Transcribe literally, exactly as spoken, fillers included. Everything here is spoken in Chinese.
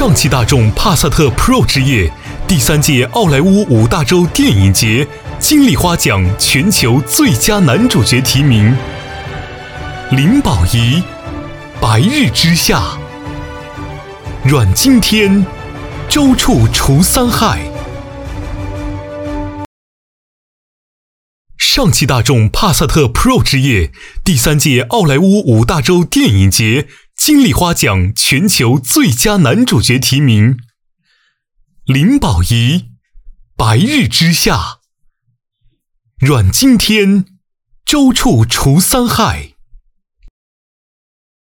上汽大众帕萨特 Pro 之夜第三届奥莱坞五大洲电影节金立花奖全球最佳男主角提名：林保怡、白日之下、阮经天、周处除三害。上汽大众帕萨特 Pro 之夜第三届奥莱坞五大洲电影节金立花奖全球最佳男主角提名：林保怡、白日之下、阮经天、周处除三害。